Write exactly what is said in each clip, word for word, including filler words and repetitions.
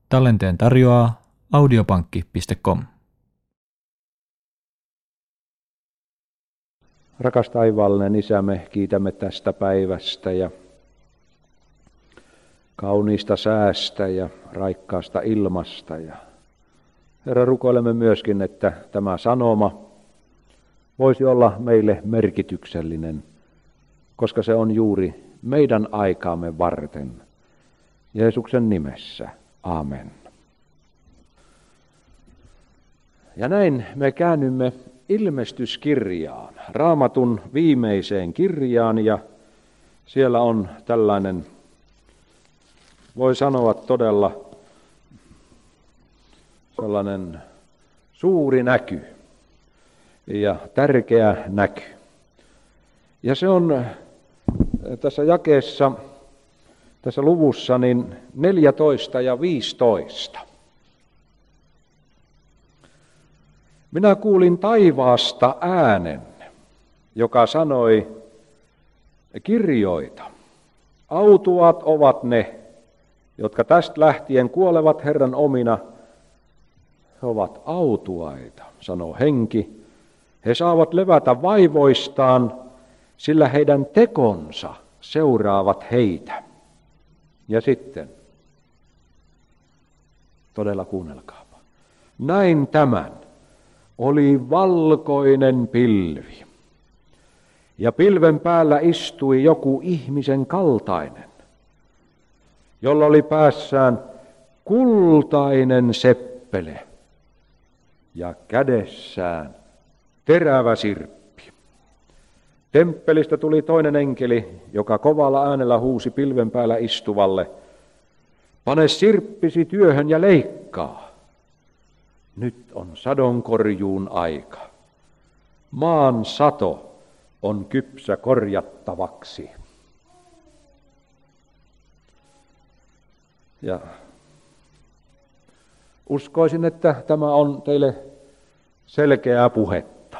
Tallenteen tarjoaa audiopankki piste com. Rakas taivaallinen Isä, me kiitämme tästä päivästä ja kauniista säästä ja raikkaasta ilmasta. Ja Herra, rukoilemme myöskin, että tämä sanoma voisi olla meille merkityksellinen, koska se on juuri meidän aikaamme varten. Jeesuksen nimessä. Amen. Ja näin me käännymme ilmestyskirjaan, Raamatun viimeiseen kirjaan, ja siellä on tällainen, voi sanoa todella sellainen suuri näky ja tärkeä näky. Ja se on tässä jakeessa, tässä luvussa niin neljätoista ja viisitoista. Minä kuulin taivaasta äänen, joka sanoi, kirjoita, autuat ovat ne, jotka tästä lähtien kuolevat Herran omina. He ovat autuaita, sanoo henki. He saavat levätä vaivoistaan, sillä heidän tekonsa seuraavat heitä. Ja sitten, todella kuunnelkaapa, näin tämän. Oli valkoinen pilvi, ja pilven päällä istui joku ihmisen kaltainen, jolla oli päässään kultainen seppele ja kädessään terävä sirppi. Temppelistä tuli toinen enkeli, joka kovalla äänellä huusi pilven päällä istuvalle, pane sirppisi työhön ja leikkaa. Nyt on sadonkorjuun aika. Maan sato on kypsä korjattavaksi. Ja uskoisin, että tämä on teille selkeää puhetta.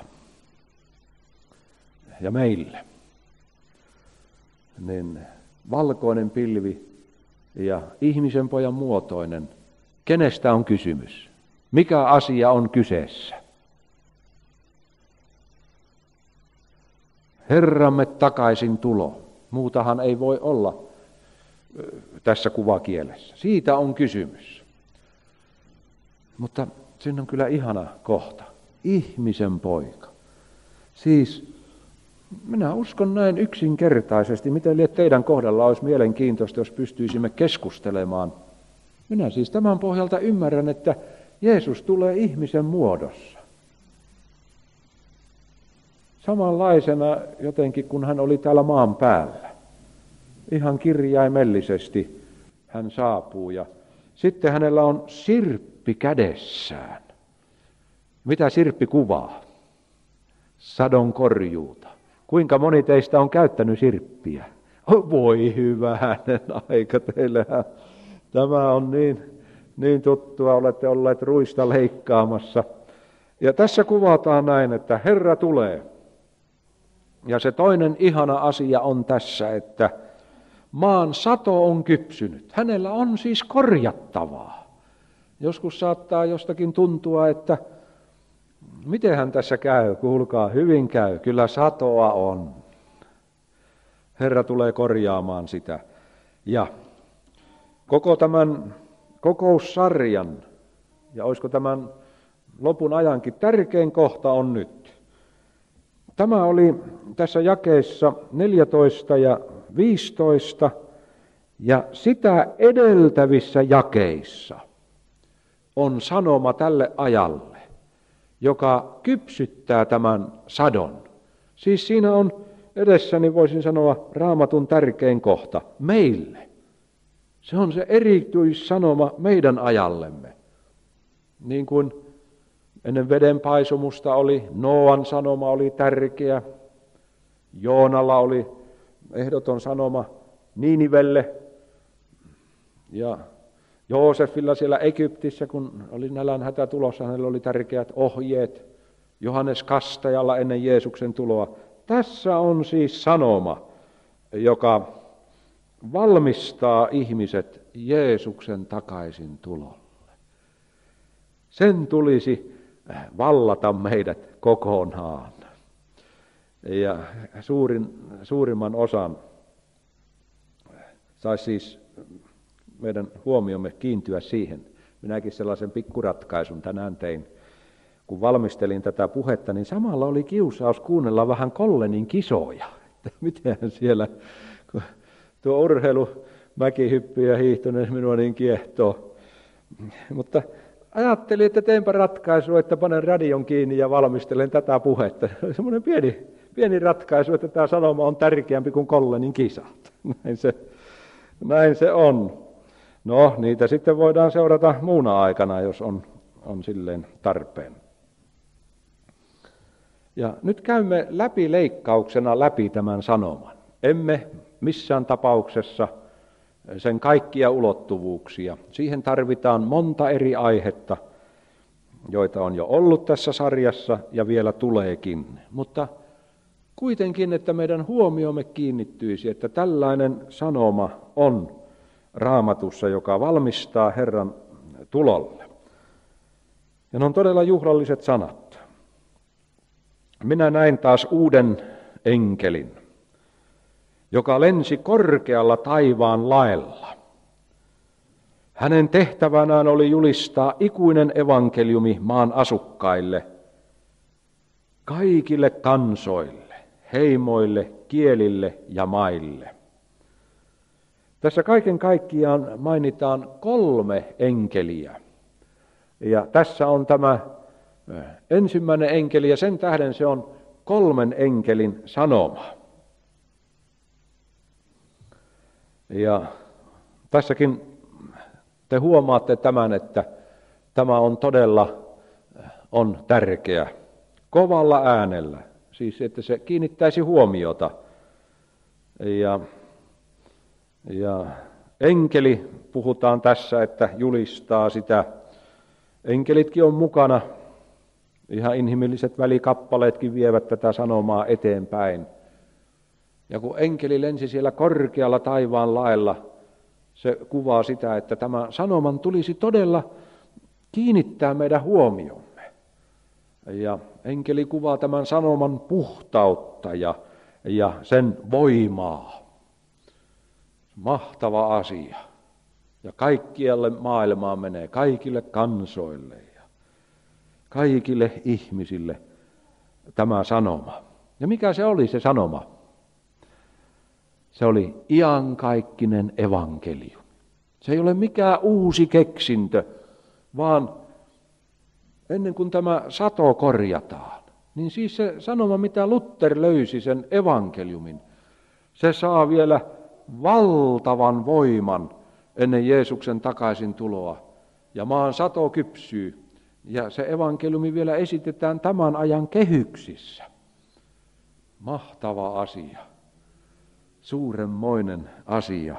Ja meille. Niin valkoinen pilvi ja ihmisen pojan muotoinen. Kenestä on kysymys? Mikä asia on kyseessä? Herramme takaisin tulo. Muutahan ei voi olla tässä kuvakielessä. Siitä on kysymys. Mutta siinä on kyllä ihana kohta. Ihmisen poika. Siis minä uskon näin yksinkertaisesti, miten teidän kohdalla olisi mielenkiintoista, jos pystyisimme keskustelemaan. Minä siis tämän pohjalta ymmärrän, että Jeesus tulee ihmisen muodossa. Samanlaisena jotenkin, kun hän oli täällä maan päällä. Ihan kirjaimellisesti hän saapuu ja sitten hänellä on sirppi kädessään. Mitä sirppi kuvaa? Sadonkorjuuta. Kuinka moni teistä on käyttänyt sirppiä? Voi hyvänen aika, teillähän tämä on niin... Niin tuttua, olette olleet ruista leikkaamassa. Ja tässä kuvataan näin, että Herra tulee. Ja se toinen ihana asia on tässä, että maan sato on kypsynyt. Hänellä on siis korjattavaa. Joskus saattaa jostakin tuntua, että mitenhän tässä käy, kuulkaa, hyvin käy. Kyllä satoa on. Herra tulee korjaamaan sitä. Ja koko tämän kokoussarjan, ja olisiko tämän lopun ajankin, tärkein kohta on nyt. Tämä oli tässä jakeessa neljätoista ja viisitoista, ja sitä edeltävissä jakeissa on sanoma tälle ajalle, joka kypsyttää tämän sadon. Siis siinä on edessäni, voisin sanoa, Raamatun tärkein kohta meille. Se on se erityissanoma meidän ajallemme. Niin kuin ennen vedenpaisumusta oli, Nooan sanoma oli tärkeä, Joonalla oli ehdoton sanoma Niinivelle ja Joosefilla siellä Egyptissä, kun oli nälänhätä tulossa, hänellä oli tärkeät ohjeet, Johannes Kastajalla ennen Jeesuksen tuloa. Tässä on siis sanoma, joka valmistaa ihmiset Jeesuksen takaisin tulolle. Sen tulisi vallata meidät kokonaan. Ja suurin, suurimman osan saisi siis meidän huomiomme kiintyä siihen. Minäkin sellaisen pikkuratkaisun tänään tein. Kun valmistelin tätä puhetta, niin samalla oli kiusaus kuunnella vähän Collenin kisoja. Että miten siellä, kun tuo urheilu, mäkihyppy ja hiihtonen minua niin kiehtoo. Mutta ajattelin, että teenpä ratkaisua, että panen radion kiinni ja valmistelen tätä puhetta. Se oli semmoinen pieni, pieni ratkaisu, että tämä sanoma on tärkeämpi kuin Collenin kisat. Näin se, näin se on. No, niitä sitten voidaan seurata muuna aikana, jos on, on silleen tarpeen. Ja nyt käymme läpi leikkauksena läpi tämän sanoman. Emme missään tapauksessa sen kaikkia ulottuvuuksia. Siihen tarvitaan monta eri aihetta, joita on jo ollut tässä sarjassa ja vielä tuleekin. Mutta kuitenkin, että meidän huomiomme kiinnittyisi, että tällainen sanoma on Raamatussa, joka valmistaa Herran tulolle. Ja ne on todella juhlalliset sanat. Minä näin taas uuden enkelin, joka lensi korkealla taivaan laella. Hänen tehtävänään oli julistaa ikuinen evankeliumi maan asukkaille, kaikille kansoille, heimoille, kielille ja maille. Tässä kaiken kaikkiaan mainitaan kolme enkeliä. Ja tässä on tämä ensimmäinen enkeli, ja sen tähden se on kolmen enkelin sanoma. Ja tässäkin te huomaatte tämän, että tämä on todella on tärkeä. Kovalla äänellä, siis että se kiinnittäisi huomiota. Ja, ja enkeli, puhutaan tässä, että julistaa sitä. Enkelitkin on mukana. Ihan inhimilliset välikappaleetkin vievät tätä sanomaa eteenpäin. Ja kun enkeli lensi siellä korkealla taivaan laella, se kuvaa sitä, että tämä sanoman tulisi todella kiinnittää meidän huomiomme. Ja enkeli kuvaa tämän sanoman puhtautta ja, ja sen voimaa. Mahtava asia. Ja kaikkialle maailmaan menee, kaikille kansoille ja kaikille ihmisille tämä sanoma. Ja mikä se oli se sanoma? Se oli iankaikkinen evankeliumi. Se ei ole mikään uusi keksintö, vaan ennen kuin tämä sato korjataan, niin siis se sanoma, mitä Luther löysi, sen evankeliumin, se saa vielä valtavan voiman ennen Jeesuksen takaisin tuloa. Ja maan sato kypsyy, ja se evankeliumi vielä esitetään tämän ajan kehyksissä. Mahtava asia. Suuremmoinen asia.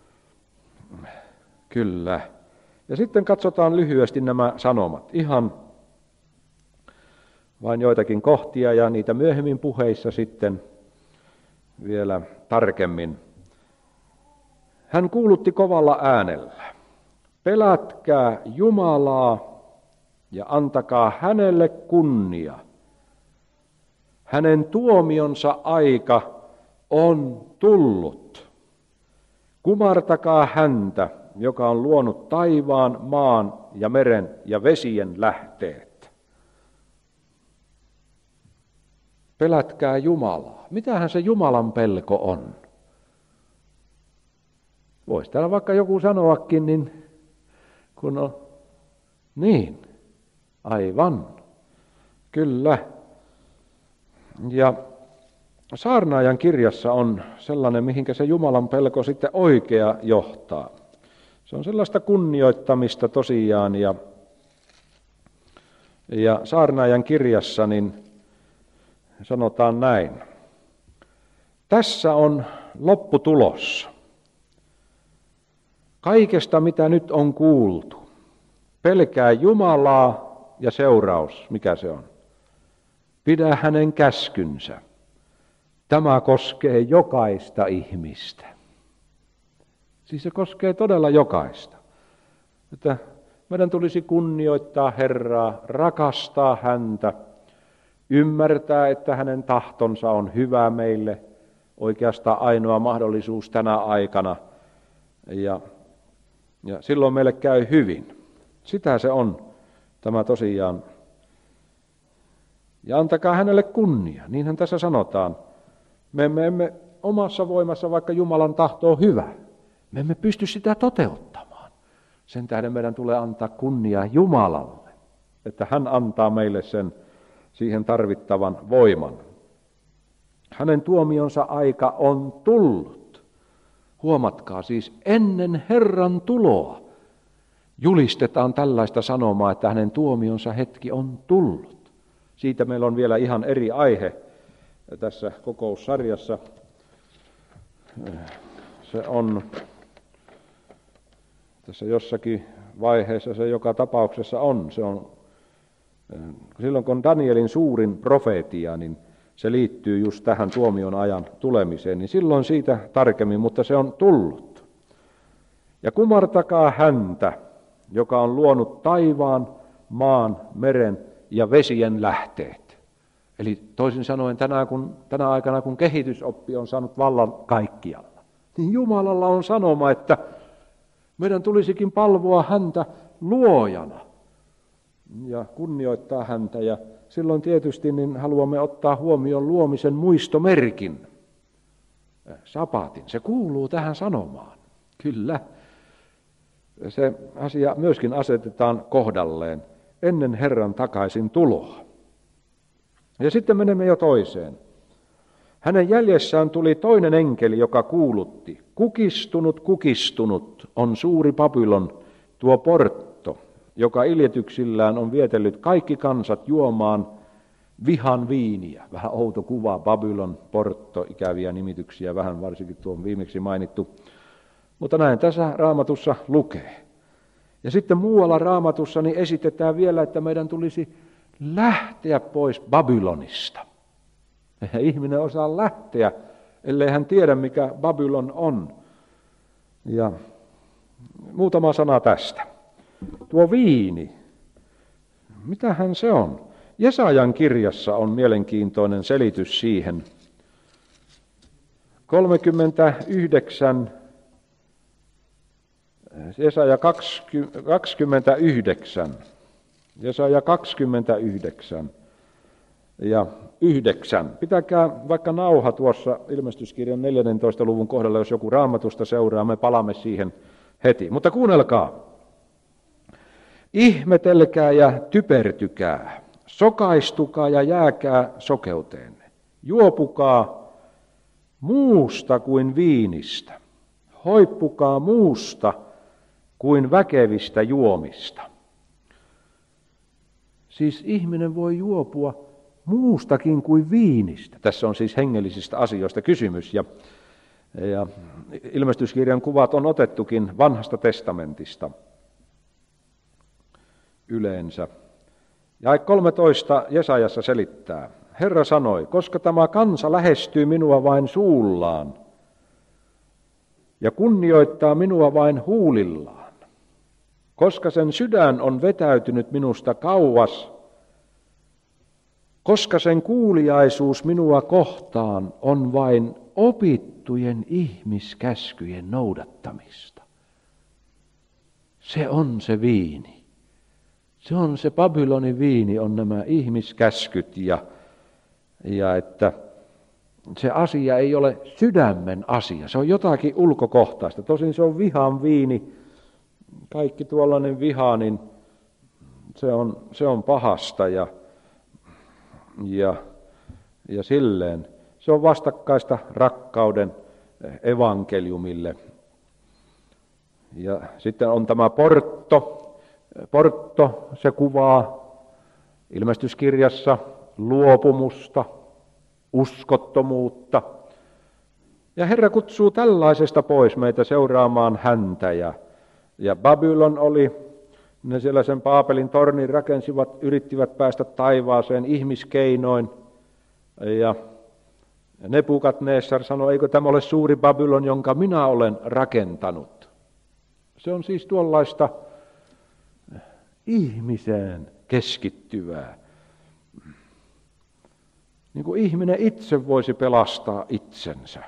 Kyllä. Ja sitten katsotaan lyhyesti nämä sanomat. Ihan vain joitakin kohtia ja niitä myöhemmin puheissa sitten vielä tarkemmin. Hän kuulutti kovalla äänellä. Pelätkää Jumalaa ja antakaa hänelle kunnia. Hänen tuomionsa aika on tullut. Kumartakaa häntä, joka on luonut taivaan, maan ja meren ja vesien lähteet. Pelätkää Jumalaa. Mitähän se Jumalan pelko on? Voisi täällä vaikka joku sanoakin, niin kun on niin, aivan, kyllä. Ja saarnaajan kirjassa on sellainen, mihinkä se Jumalan pelko sitten oikea johtaa. Se on sellaista kunnioittamista tosiaan, ja, ja saarnaajan kirjassa niin sanotaan näin. Tässä on lopputulos. Kaikesta, mitä nyt on kuultu. Pelkää Jumalaa ja seuraus, mikä se on? Pidä hänen käskynsä. Tämä koskee jokaista ihmistä. Siis se koskee todella jokaista. Että meidän tulisi kunnioittaa Herraa, rakastaa häntä, ymmärtää, että hänen tahtonsa on hyvä meille, oikeastaan ainoa mahdollisuus tänä aikana. Ja, ja silloin meille käy hyvin. Sitä se on, tämä tosiaan. Ja antakaa hänelle kunnia, niinhän tässä sanotaan. Me emme, emme omassa voimassa, vaikka Jumalan tahto on hyvä, me emme pysty sitä toteuttamaan. Sen tähden meidän tulee antaa kunnia Jumalalle, että hän antaa meille sen siihen tarvittavan voiman. Hänen tuomionsa aika on tullut. Huomatkaa siis, ennen Herran tuloa julistetaan tällaista sanomaa, että hänen tuomionsa hetki on tullut. Siitä meillä on vielä ihan eri aihe tässä kokoussarjassa. Se on tässä jossakin vaiheessa, se joka tapauksessa on. Se on silloin kun Danielin suurin profeetia, niin se liittyy just tähän tuomion ajan tulemiseen, niin silloin siitä tarkemmin, mutta se on tullut. Ja kumartakaa häntä, joka on luonut taivaan, maan, meren ja vesien lähteet. Eli toisin sanoen tänä, kun, tänä aikana, kun kehitysoppi on saanut vallan kaikkialla, niin Jumalalla on sanoma, että meidän tulisikin palvoa häntä luojana ja kunnioittaa häntä. Ja silloin tietysti niin haluamme ottaa huomioon luomisen muistomerkin, sapatin. Se kuuluu tähän sanomaan. Kyllä, se asia myöskin asetetaan kohdalleen ennen Herran takaisin tuloa. Ja sitten menemme jo toiseen. Hänen jäljessään tuli toinen enkeli, joka kuulutti, kukistunut, kukistunut on suuri Babylon, tuo Portto, joka iljetyksillään on vietellyt kaikki kansat juomaan vihan viiniä. Vähän outo kuva, Babylon, Portto, ikäviä nimityksiä, vähän varsinkin tuon viimeksi mainittu. Mutta näin tässä Raamatussa lukee. Ja sitten muualla Raamatussa niin esitetään vielä, että meidän tulisi lähteä pois Babylonista. Eihän ihminen osaa lähteä, ellei hän tiedä, mikä Babylon on. Ja muutama sana tästä. Tuo viini, mitähän se on? Jesajan kirjassa on mielenkiintoinen selitys siihen. kolmekymmentäyhdeksän, Jesaja kaksikymmentäyhdeksän, Jesaja kaksikymmentäyhdeksän ja yhdeksän. Pitäkää vaikka nauha tuossa ilmestyskirjan neljännentoista luvun kohdalla, jos joku Raamatusta seuraa, me palaamme siihen heti. Mutta kuunnelkaa. Ihmetelkää ja typertykää, sokaistukaa ja jääkää sokeuteenne. Juopukaa muusta kuin viinistä, hoippukaa muusta kuin väkevistä juomista. Siis ihminen voi juopua muustakin kuin viinistä. Tässä on siis hengellisistä asioista kysymys. Ja, ja ilmestyskirjan kuvat on otettukin Vanhasta testamentista yleensä. Ja kolmetoista Jesajassa selittää. Herra sanoi, koska tämä kansa lähestyy minua vain suullaan ja kunnioittaa minua vain huulillaan, koska sen sydän on vetäytynyt minusta kauas, koska sen kuuliaisuus minua kohtaan on vain opittujen ihmiskäskyjen noudattamista. Se on se viini. Se on se Babylonin viini, on nämä ihmiskäskyt ja, ja että se asia ei ole sydämen asia. Se on jotakin ulkokohtaista. Tosin se on vihan viini. Kaikki tuollainen viha, niin se on, se on pahasta ja, ja, ja silleen. Se on vastakkaista rakkauden evankeliumille. Ja sitten on tämä Portto. Portto, se kuvaa ilmestyskirjassa luopumusta, uskottomuutta. Ja Herra kutsuu tällaisesta pois meitä seuraamaan häntä. Ja, ja Babylon oli, ne siellä sen Paapelin tornin rakensivat, yrittivät päästä taivaaseen ihmiskeinoin. Ja Nebukadnessar sanoi, eikö tämä ole suuri Babylon, jonka minä olen rakentanut. Se on siis tuollaista ihmiseen keskittyvää. Niin kuin ihminen itse voisi pelastaa itsensä.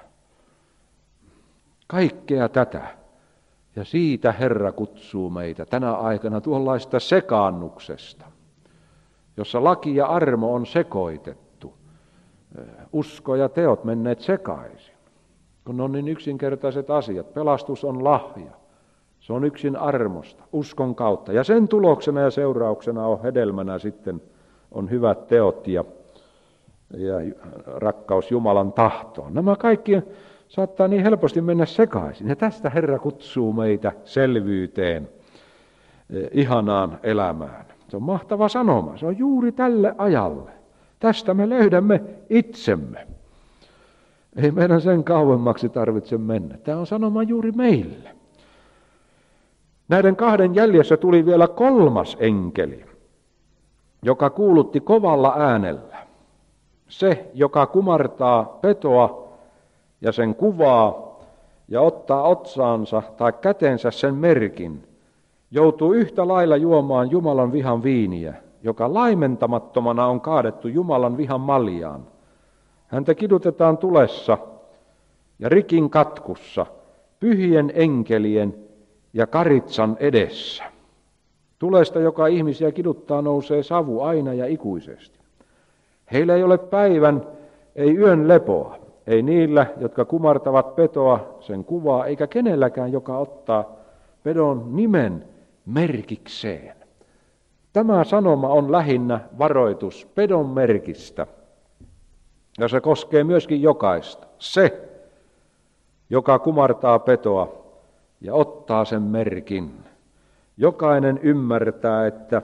Kaikkea tätä. Ja siitä Herra kutsuu meitä tänä aikana tuollaista sekaannuksesta, jossa laki ja armo on sekoitettu. Usko ja teot menneet sekaisin. Kun on niin yksinkertaiset asiat. Pelastus on lahja. Se on yksin armosta, uskon kautta. Ja sen tuloksena ja seurauksena on hedelmänä sitten on hyvät teot ja, ja rakkaus Jumalan tahtoon. Nämä kaikki saattaa niin helposti mennä sekaisin. Ja tästä Herra kutsuu meitä selvyyteen, ihanaan elämään. Se on mahtava sanoma. Se on juuri tälle ajalle. Tästä me löydämme itsemme. Ei meidän sen kauemmaksi tarvitse mennä. Tämä on sanoma juuri meille. Näiden kahden jäljessä tuli vielä kolmas enkeli, joka kuulutti kovalla äänellä. Se, joka kumartaa petoa ja sen kuvaa ja ottaa otsaansa tai kätensä sen merkin, joutuu yhtä lailla juomaan Jumalan vihan viiniä, joka laimentamattomana on kaadettu Jumalan vihan maljaan. Häntä kidutetaan tulessa ja rikin katkussa, pyhien enkelien ja karitsan edessä. Tulesta, joka ihmisiä kiduttaa, nousee savu aina ja ikuisesti. Heillä ei ole päivän, ei yön lepoa, ei niillä, jotka kumartavat petoa, sen kuvaa, eikä kenelläkään, joka ottaa pedon nimen merkikseen. Tämä sanoma on lähinnä varoitus pedon merkistä, ja se koskee myöskin jokaista. Se, joka kumartaa petoa ja ottaa sen merkin. Jokainen ymmärtää, että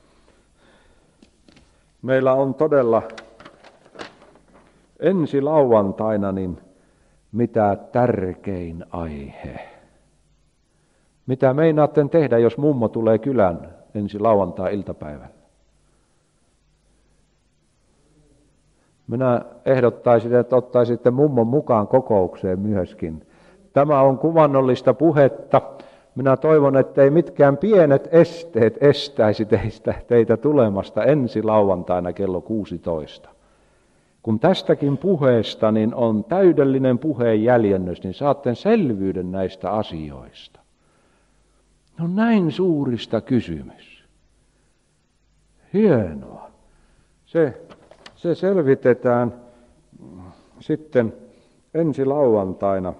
meillä on todella ensi lauantaina niin mitä tärkein aihe. Mitä meinaatte tehdä, jos mummo tulee kylään ensi lauantai-iltapäivällä? Minä ehdottaisin, että ottaisitte mummon mukaan kokoukseen myöskin. Tämä on kuvannollista puhetta. Minä toivon, ettei mitkään pienet esteet estäisi teistä, teitä tulemasta ensi lauantaina kello kuusitoista. Kun tästäkin puheesta niin on täydellinen puheen jäljennös, niin saatte selvyyden näistä asioista. No näin suurista kysymys. Hienoa. Se, se selvitetään sitten ensi lauantaina.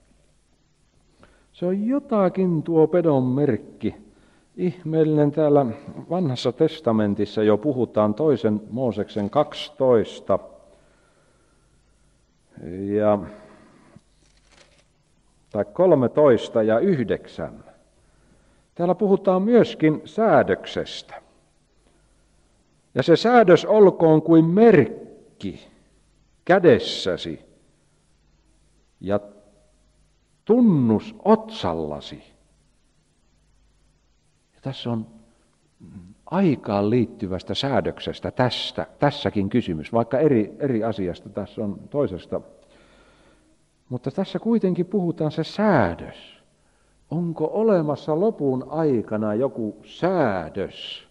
Se on jotakin tuo pedon merkki. Ihmeellinen täällä vanhassa testamentissa jo puhutaan toisen Mooseksen kaksitoista. Ja, tai kolmetoista ja yhdeksän. Täällä puhutaan myöskin säädöksestä. Ja se säädös olkoon kuin merkki kädessäsi ja tunnus otsallasi. Ja tässä on aikaan liittyvästä säädöksestä tästä, tässäkin kysymys, vaikka eri, eri asiasta tässä on toisesta. Mutta tässä kuitenkin puhutaan se säädös. Onko olemassa lopun aikana joku säädös,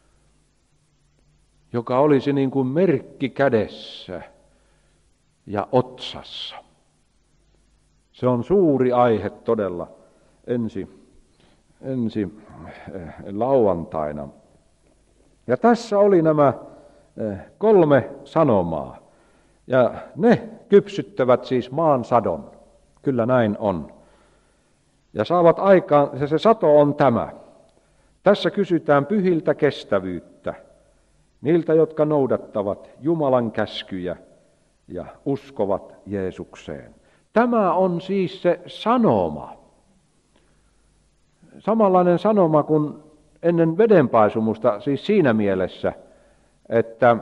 joka olisi niin kuin merkki kädessä ja otsassa? Se on suuri aihe todella ensi, ensi lauantaina. Ja tässä oli nämä kolme sanomaa. Ja ne kypsyttävät siis maan sadon. Kyllä näin on. Ja saavat aikaan, se, se sato on tämä. Tässä kysytään pyhiltä kestävyyttä. Niiltä, jotka noudattavat Jumalan käskyjä ja uskovat Jeesukseen. Tämä on siis se sanoma. Samanlainen sanoma kuin ennen vedenpaisumusta, siis siinä mielessä, että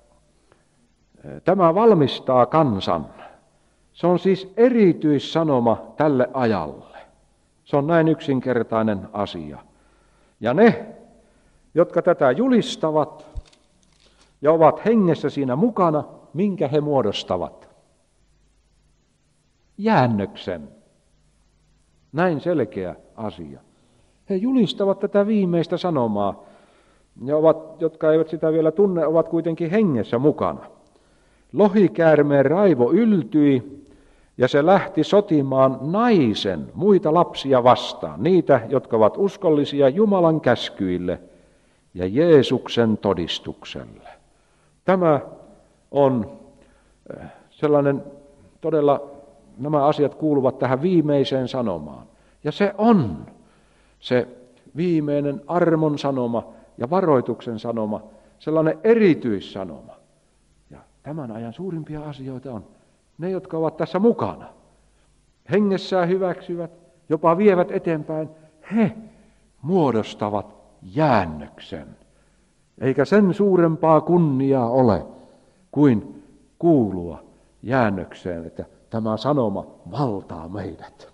tämä valmistaa kansan. Se on siis erityissanoma tälle ajalle. Se on näin yksinkertainen asia. Ja ne, jotka tätä julistavat ja ovat hengessä siinä mukana, minkä he muodostavat? Jäännöksen. Näin selkeä asia. He julistavat tätä viimeistä sanomaa. Ne ovat, jotka eivät sitä vielä tunne, ovat kuitenkin hengessä mukana. Lohikäärmeen raivo yltyi ja se lähti sotimaan naisen muita lapsia vastaan, niitä, jotka ovat uskollisia Jumalan käskyille ja Jeesuksen todistukselle. Tämä on sellainen, todella nämä asiat kuuluvat tähän viimeiseen sanomaan. Ja se on se viimeinen armon sanoma ja varoituksen sanoma, sellainen erityissanoma. Ja tämän ajan suurimpia asioita on ne, jotka ovat tässä mukana. Hengessään hyväksyvät, jopa vievät eteenpäin. He muodostavat jäännöksen. Eikä sen suurempaa kunniaa ole kuin kuulua jäännökseen, että tämä sanoma valtaa meidät.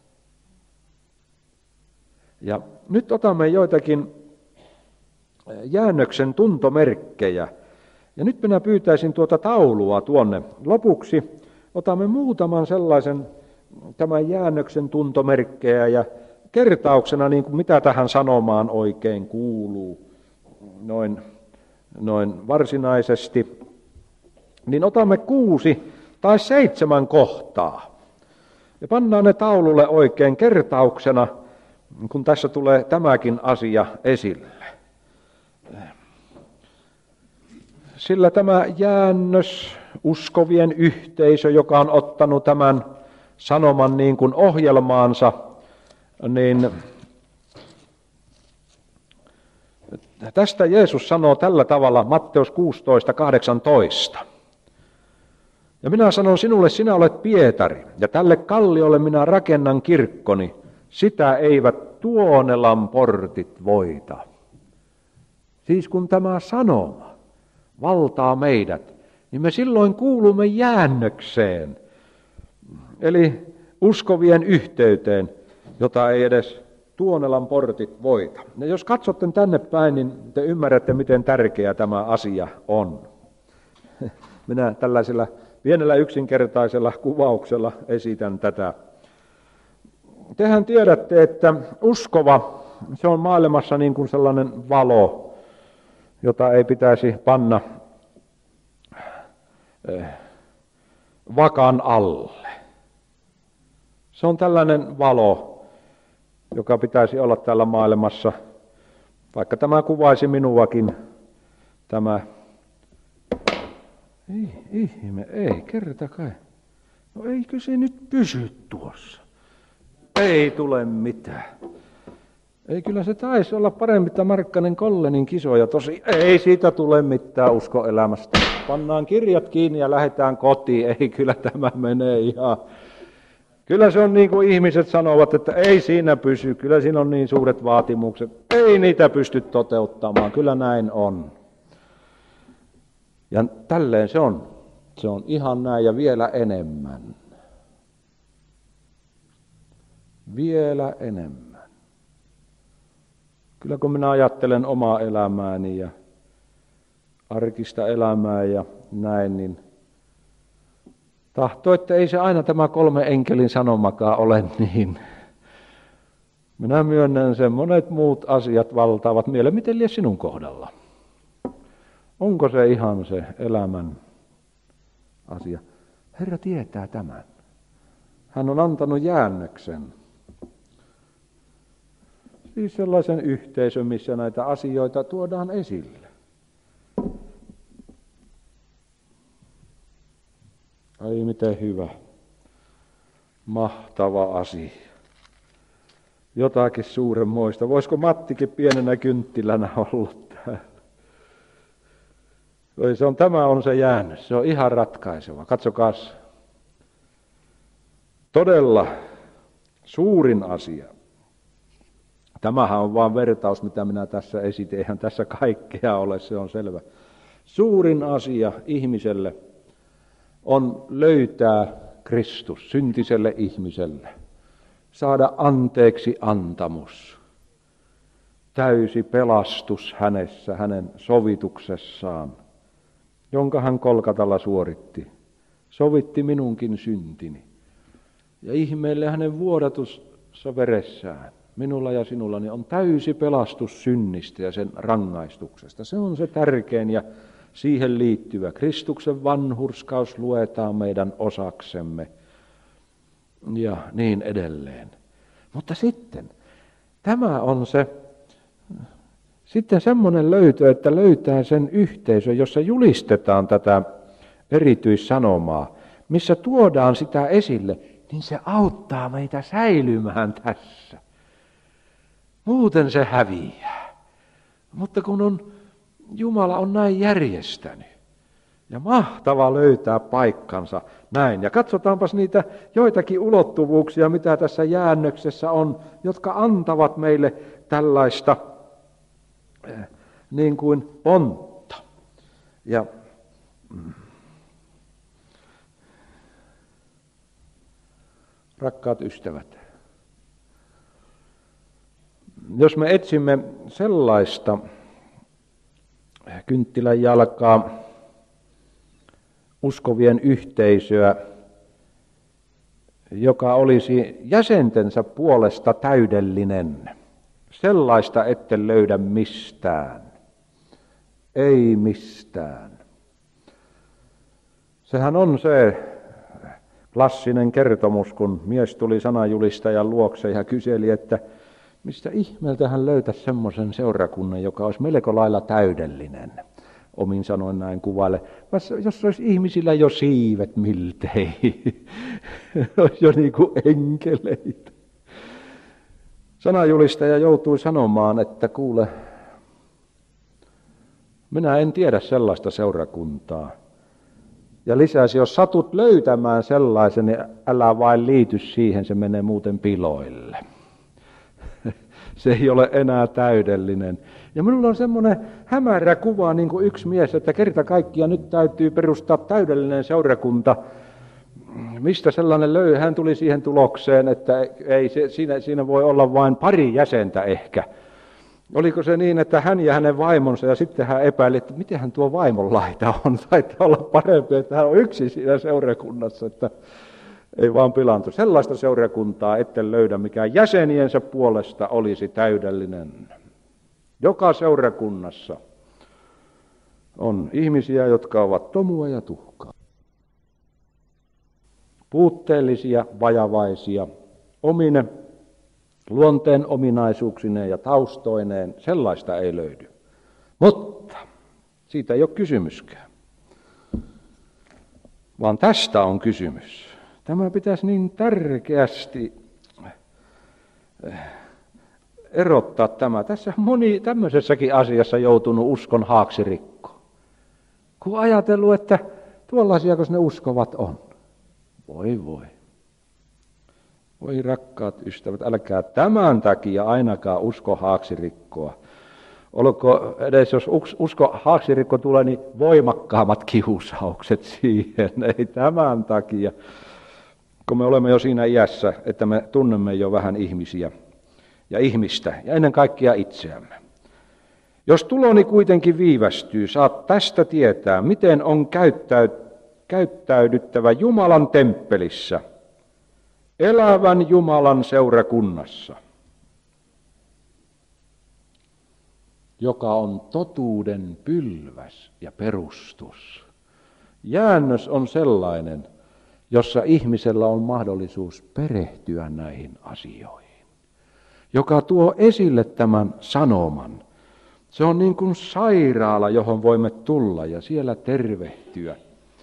Ja nyt otamme joitakin jäännöksen tuntomerkkejä. Ja nyt minä pyytäisin tuota taulua tuonne lopuksi. Otamme muutaman sellaisen tämän jäännöksen tuntomerkkejä ja kertauksena, niin kuin mitä tähän sanomaan oikein kuuluu, noin, noin varsinaisesti, niin otamme kuusi tai seitsemän kohtaa. Ja pannaan ne taululle oikein kertauksena, kun tässä tulee tämäkin asia esille. Sillä tämä jäännös, uskovien yhteisö, joka on ottanut tämän sanoman niin kuin ohjelmaansa, niin tästä Jeesus sanoo tällä tavalla Matteus kuusitoista kahdeksantoista. Ja minä sanon sinulle, sinä olet Pietari, ja tälle kalliolle minä rakennan kirkkoni, sitä eivät Tuonelan portit voita. Siis kun tämä sanoma valtaa meidät, niin me silloin kuulumme jäännökseen, eli uskovien yhteyteen, jota ei edes Tuonelan portit voita. Ja jos katsotte tänne päin, niin te ymmärrätte, miten tärkeä tämä asia on. Minä tällaisella pienellä yksinkertaisella kuvauksella esitän tätä. Tehän tiedätte, että uskova, se on maailmassa niin kuin sellainen valo, jota ei pitäisi panna vakan alle. Se on tällainen valo, joka pitäisi olla täällä maailmassa, vaikka tämä kuvaisi minuakin, tämä, ei ihme, ei kerta kai, no eikö se nyt pysy tuossa, ei tule mitään. Ei, kyllä se taisi olla parempi, että Markkanen Kollenin kisoja tosi. Ei siitä tule mitään uskoelämästä. Pannaan kirjat kiinni ja lähdetään kotiin. Ei, kyllä tämä menee ihan. Kyllä se on niin kuin ihmiset sanovat, että ei siinä pysy. Kyllä siinä on niin suuret vaatimukset. Ei niitä pysty toteuttamaan. Kyllä näin on. Ja tälleen se on. Se on ihan näin ja vielä enemmän. Vielä enemmän. Kyllä kun minä ajattelen omaa elämääni ja arkista elämää ja näin, niin tahtoo, että ei se aina tämä kolme enkelin sanomakaan ole niin. Minä myönnän sen, monet muut asiat valtaavat mieleen. Miten lie sinun kohdalla? Onko se ihan se elämän asia? Herra tietää tämän. Hän on antanut jäännöksen. Siis sellaisen yhteisön, missä näitä asioita tuodaan esille. Ai miten hyvä. Mahtava asia. Jotakin suuremmoista. Voisiko Mattikin pienenä kynttilänä ollut täällä? Se on, tämä on se jäännös. Se on ihan ratkaiseva. Katsokaas. Todella suurin asia. Tämähän on vain vertaus, mitä minä tässä esitin. Eihän tässä kaikkea ole, se on selvä. Suurin asia ihmiselle on löytää Kristus syntiselle ihmiselle. Saada anteeksi antamus. Täysi pelastus hänessä, hänen sovituksessaan, jonka hän Kolkatalla suoritti. Sovitti minunkin syntini. Ja ihmeelle hänen vuodatussa veressään minulla ja sinulla, niin on täysi pelastus synnistä ja sen rangaistuksesta. Se on se tärkein ja siihen liittyvä. Kristuksen vanhurskaus luetaan meidän osaksemme ja niin edelleen. Mutta sitten, tämä on se, sitten semmoinen löytö, että löytää sen yhteisön, jossa julistetaan tätä erityissanomaa, missä tuodaan sitä esille, niin se auttaa meitä säilymään tässä. Muuten se häviää. Mutta kun on, Jumala on näin järjestänyt. Ja mahtava löytää paikkansa näin. Ja katsotaanpas niitä joitakin ulottuvuuksia, mitä tässä jäännöksessä on, jotka antavat meille tällaista niin kuin pontta. Ja rakkaat ystävät, jos me etsimme sellaista kynttilän jalkaa uskovien yhteisöä, joka olisi jäsentensä puolesta täydellinen, sellaista ette löydä mistään, ei mistään. Sehän on se klassinen kertomus, kun mies tuli sananjulistajan luokse ja kyseli, että mistä ihmeeltä hän löytäisi semmoisen seurakunnan, joka olisi melko lailla täydellinen. Omin sanoin näin kuvaille. Jos olisi ihmisillä jo siivet miltei, olisi jo niin kuin enkeleitä. Sananjulistaja joutui sanomaan, että kuule, minä en tiedä sellaista seurakuntaa. Ja lisäsi, jos satut löytämään sellaisen, niin älä vain liity siihen, se menee muuten piloille. Se ei ole enää täydellinen. Ja minulla on semmoinen hämärä kuva, niin kuin yksi mies, että kerta kaikkiaan nyt täytyy perustaa täydellinen seurakunta. Mistä sellainen löy? Hän tuli siihen tulokseen, että ei, se, siinä, siinä voi olla vain pari jäsentä ehkä. Oliko se niin, että hän ja hänen vaimonsa, ja sitten hän epäili, että mitenhän tuo vaimon laita on. Taitaa olla parempi, että hän on yksi siinä seurakunnassa, että ei vaan pilaantu. Sellaista seurakuntaa ette löydä, mikä jäseniensä puolesta olisi täydellinen. Joka seurakunnassa on ihmisiä, jotka ovat tomua ja tuhkaa. Puutteellisia, vajavaisia, omine luonteen ominaisuuksineen ja taustoineen, sellaista ei löydy. Mutta siitä ei ole kysymyskään, vaan tästä on kysymys. Tämä pitäisi niin tärkeästi erottaa tämä. Tässä moni tämmöisessäkin asiassa joutunut uskon haaksirikkoon. Kun ajatellut, että tuollaisiako ne uskovat on. Voi voi. Voi rakkaat ystävät, älkää tämän takia ainakaan usko haaksirikkoa. Olko edes, jos usko haaksirikko tulee, niin voimakkaammat kiusaukset siihen. Ei tämän takia, kun me olemme jo siinä iässä, että me tunnemme jo vähän ihmisiä ja ihmistä ja ennen kaikkea itseämme. Jos tuloni kuitenkin viivästyy, saat tästä tietää, miten on käyttäydyttävä Jumalan temppelissä, elävän Jumalan seurakunnassa, joka on totuuden pylväs ja perustus. Jäännös on sellainen, jossa ihmisellä on mahdollisuus perehtyä näihin asioihin, joka tuo esille tämän sanoman. Se on niin kuin sairaala, johon voimme tulla ja siellä tervehtyä.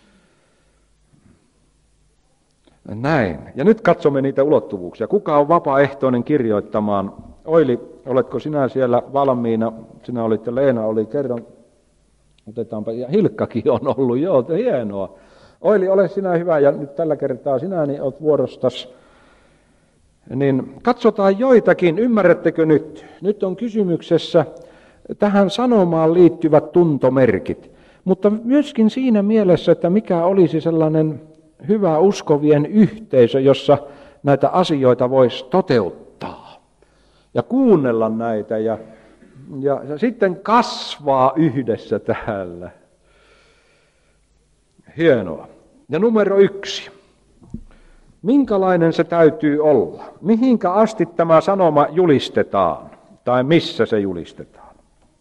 Näin. Ja nyt katsomme niitä ulottuvuuksia. Kuka on vapaaehtoinen kirjoittamaan? Oili, oletko sinä siellä valmiina? Sinä olit ja Leena oli kerran. Otetaanpa. Ja Hilkkakin on ollut. Joo, hienoa. Oili, ole sinä hyvä ja nyt tällä kertaa sinä niin olet vuorostas. Niin katsotaan joitakin. Ymmärrättekö nyt? Nyt on kysymyksessä tähän sanomaan liittyvät tuntomerkit. Mutta myöskin siinä mielessä, että mikä olisi sellainen hyvä uskovien yhteisö, jossa näitä asioita voisi toteuttaa ja kuunnella näitä ja, ja, ja sitten kasvaa yhdessä täällä. Hienoa. Ja numero yksi. Minkälainen se täytyy olla? Mihinkä asti tämä sanoma julistetaan? Tai missä se julistetaan?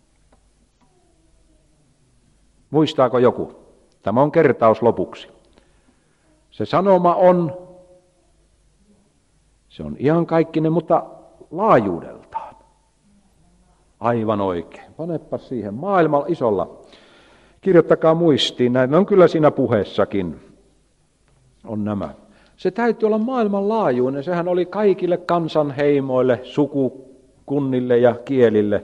Muistaako joku? Tämä on kertaus lopuksi. Se sanoma on, se on iankaikkinen, mutta laajuudeltaan. Aivan oikein. Panepa siihen maailmalla isolla. Kirjoittakaa muistiin, näin on kyllä siinä puheessakin. On nämä. Se täytyy olla maailmanlaajuinen. Sehän oli kaikille kansanheimoille, sukukunnille ja kielille.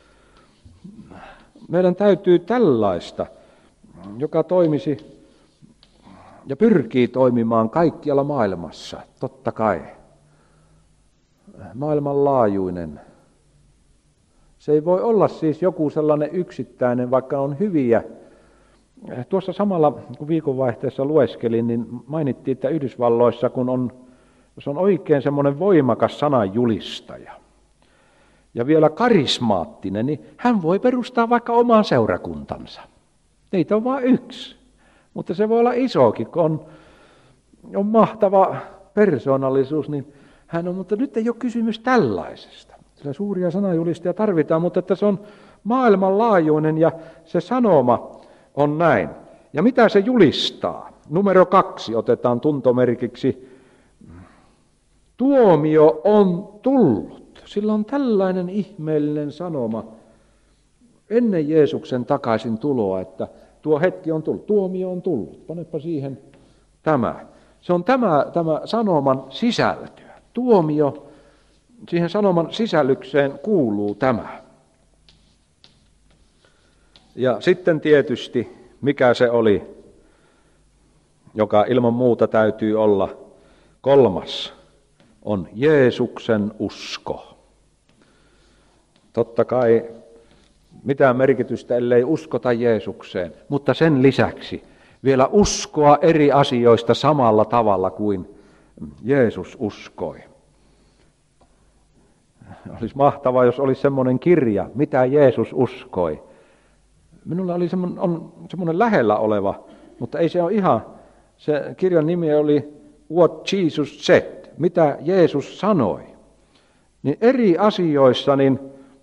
Meidän täytyy tällaista, joka toimisi ja pyrkii toimimaan kaikkialla maailmassa, totta kai. Maailmanlaajuinen. Se ei voi olla siis joku sellainen yksittäinen, vaikka on hyviä. Tuossa samalla, kun viikonvaihteessa lueskelin, niin mainittiin, että Yhdysvalloissa, kun on, jos on oikein semmoinen voimakas sananjulistaja ja vielä karismaattinen, niin hän voi perustaa vaikka oman seurakuntansa. Niitä on vain yksi, mutta se voi olla isokin, kun on, on mahtava persoonallisuus, niin hän on, mutta nyt ei ole kysymys tällaisesta. Sillä suuria sananjulistajia tarvitaan, mutta että se on maailmanlaajuinen ja se sanoma on näin. Ja mitä se julistaa? Numero kaksi otetaan tuntomerkiksi. Tuomio on tullut. Sillä on tällainen ihmeellinen sanoma ennen Jeesuksen takaisin tuloa, että tuo hetki on tullut. Tuomio on tullut. Panepa siihen tämä. Se on tämä, tämä sanoman sisältöä. Tuomio, siihen sanoman sisällykseen kuuluu tämä. Ja sitten tietysti, mikä se oli, joka ilman muuta täytyy olla kolmas, on Jeesuksen usko. Totta kai mitään merkitystä, ellei uskota Jeesukseen, mutta sen lisäksi vielä uskoa eri asioista samalla tavalla kuin Jeesus uskoi. Olisi mahtavaa, jos olisi semmoinen kirja, mitä Jeesus uskoi. Minulla oli semmoinen, on semmoinen lähellä oleva, mutta ei se ole ihan, se kirjan nimi oli What Jesus Said, mitä Jeesus sanoi. Niin eri asioissa niin,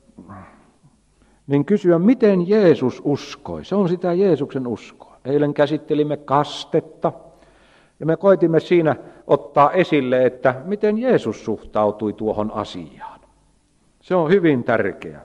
niin kysyä, miten Jeesus uskoi. Se on sitä Jeesuksen uskoa. Eilen käsittelimme kastetta ja me koitimme siinä ottaa esille, että miten Jeesus suhtautui tuohon asiaan. Se on hyvin tärkeä.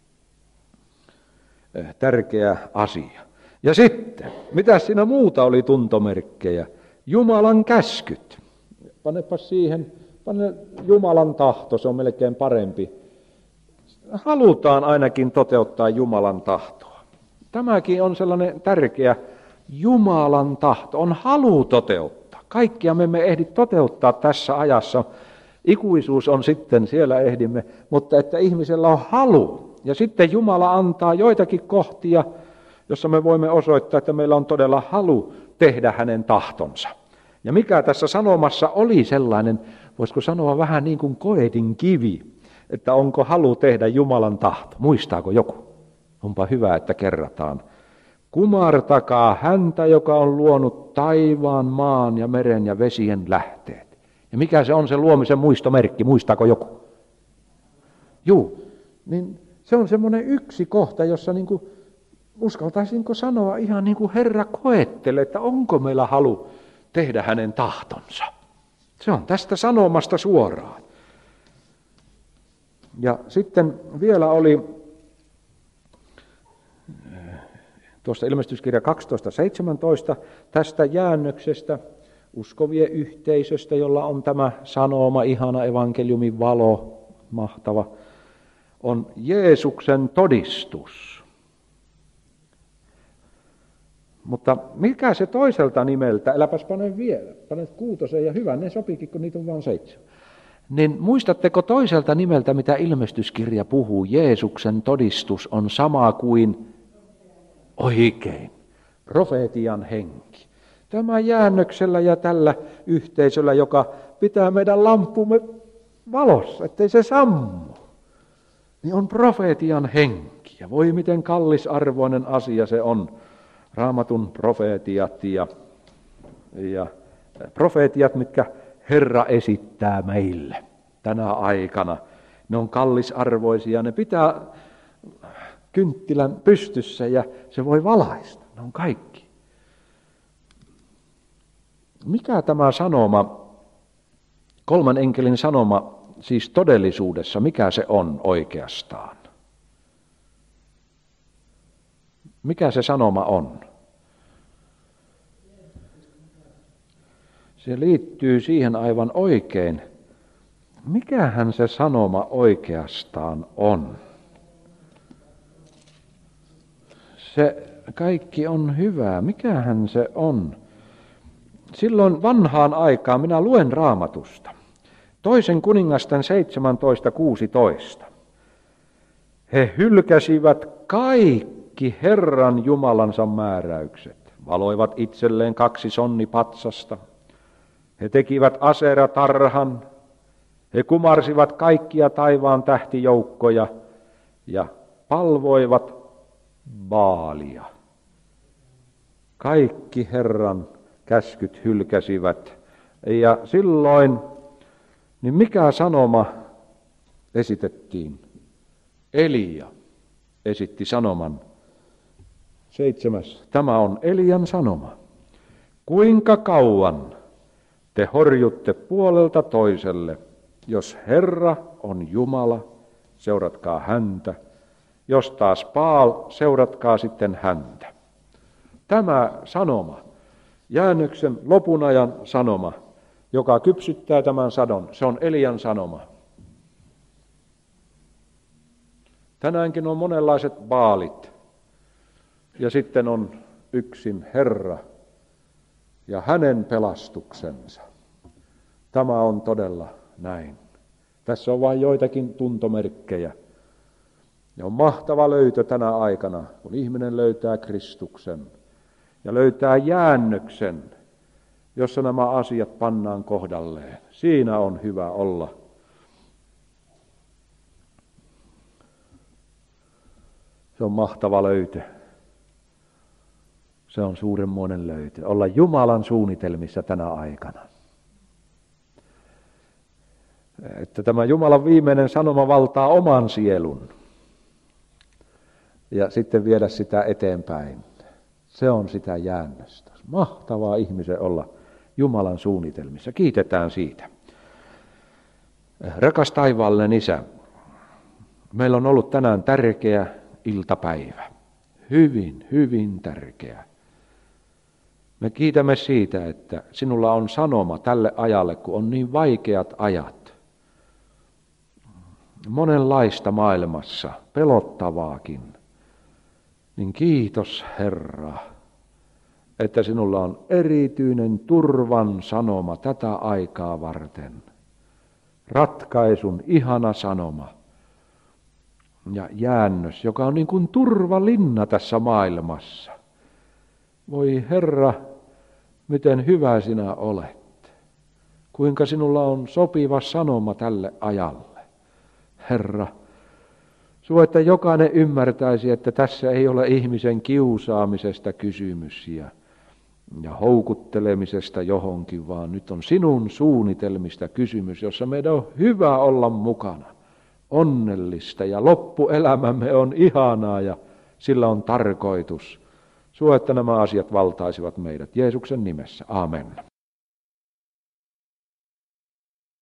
Tärkeä asia. Ja sitten, mitä siinä muuta oli tuntomerkkejä? Jumalan käskyt. Panepa siihen, pane Jumalan tahto, se on melkein parempi. Halutaan ainakin toteuttaa Jumalan tahtoa. Tämäkin on sellainen tärkeä Jumalan tahto, on halu toteuttaa. Kaikkia me emme ehdi toteuttaa tässä ajassa. Ikuisuus on sitten, siellä ehdimme, mutta että ihmisellä on halu. Ja sitten Jumala antaa joitakin kohtia, jossa me voimme osoittaa, että meillä on todella halu tehdä hänen tahtonsa. Ja mikä tässä sanomassa oli sellainen, voisiko sanoa vähän niin kuin koetin kivi, että onko halu tehdä Jumalan tahto. Muistaako joku? Onpa hyvä, että kerrataan. Kumartakaa häntä, joka on luonut taivaan, maan ja meren ja vesien lähteet. Ja mikä se on se luomisen muistomerkki? Muistaako joku? Juu, niin se on semmoinen yksi kohta, jossa niin kuin, uskaltaisinko sanoa ihan niin kuin Herra koettelee, että onko meillä halu tehdä hänen tahtonsa. Se on tästä sanomasta suoraan. Ja sitten vielä oli tuosta ilmestyskirja kaksitoista seitsemäntoista tästä jäännöksestä, uskovien yhteisöstä, jolla on tämä sanoma, ihana evankeliumin valo, mahtava, on Jeesuksen todistus. Mutta mikä se toiselta nimeltä, äläpäs pane vielä, panet kuutosen ja hyvä, ne sopikin, kun niitä on vain seitsemän. Niin muistatteko toiselta nimeltä, mitä ilmestyskirja puhuu? Jeesuksen todistus on sama kuin oikein, profeetian henki. Tämä jäännöksellä ja tällä yhteisöllä, joka pitää meidän lampumme valossa, ettei se sammu, niin on profeetian henki. Ja voi miten kallisarvoinen asia se on. Raamatun profeetiat ja, ja profeetiat, mitkä Herra esittää meille tänä aikana. Ne on kallisarvoisia, ne pitää kynttilän pystyssä ja se voi valaista. Ne on kaikki. Mikä tämä sanoma, kolman enkelin sanoma, siis todellisuudessa, mikä se on oikeastaan? Mikä se sanoma on? Se liittyy siihen aivan oikein. Mikähän se sanoma oikeastaan on? Se kaikki on hyvää. Mikähän se on? Silloin vanhaan aikaan minä luen Raamatusta. Toisen kuningasten seitsemäntoista kuusitoista. He hylkäsivät kaikki Herran Jumalansa määräykset. Valoivat itselleen kaksi sonnipatsasta. He tekivät Asera-tarhan. He kumarsivat kaikkia taivaan tähtijoukkoja ja palvoivat Baalia. Kaikki Herran käskyt hylkäsivät. Ja silloin, niin mikä sanoma esitettiin? Elia esitti sanoman. Seitsemäs. Tämä on Elian sanoma. Kuinka kauan te horjutte puolelta toiselle? Jos Herra on Jumala, seuratkaa häntä. Jos taas Baal, seuratkaa sitten häntä. Tämä sanoma, jäännöksen lopun ajan sanoma, joka kypsyttää tämän sadon, se on Elian sanoma. Tänäänkin on monenlaiset baalit ja sitten on yksin Herra ja hänen pelastuksensa. Tämä on todella näin. Tässä on vain joitakin tuntomerkkejä. Ja on mahtava löytö tänä aikana, kun ihminen löytää Kristuksen ja löytää jäännöksen, jossa nämä asiat pannaan kohdalleen. Siinä on hyvä olla. Se on mahtava löytö. Se on suuremmoinen löytö. Olla Jumalan suunnitelmissa tänä aikana. Että tämä Jumalan viimeinen sanoma valtaa oman sielun. Ja sitten viedä sitä eteenpäin. Se on sitä jäännöstä. Mahtavaa ihmisen olla Jumalan suunnitelmissa. Kiitetään siitä. Rakas taivaallinen Isä, meillä on ollut tänään tärkeä iltapäivä. Hyvin, hyvin tärkeä. Me kiitämme siitä, että sinulla on sanoma tälle ajalle, kun on niin vaikeat ajat. Monenlaista maailmassa, pelottavaakin. Niin kiitos Herra, että sinulla on erityinen turvan sanoma tätä aikaa varten. Ratkaisun ihana sanoma ja jäännös, joka on niin kuin turvalinna tässä maailmassa. Voi Herra, miten hyvä sinä olet. Kuinka sinulla on sopiva sanoma tälle ajalle. Herra, sua, että jokainen ymmärtäisi, että tässä ei ole ihmisen kiusaamisesta kysymys ja, ja houkuttelemisesta johonkin, vaan nyt on sinun suunnitelmista kysymys, jossa meidän on hyvä olla mukana. Onnellista ja loppuelämämme on ihanaa ja sillä on tarkoitus. Sua, että nämä asiat valtaisivat meidät Jeesuksen nimessä. Amen.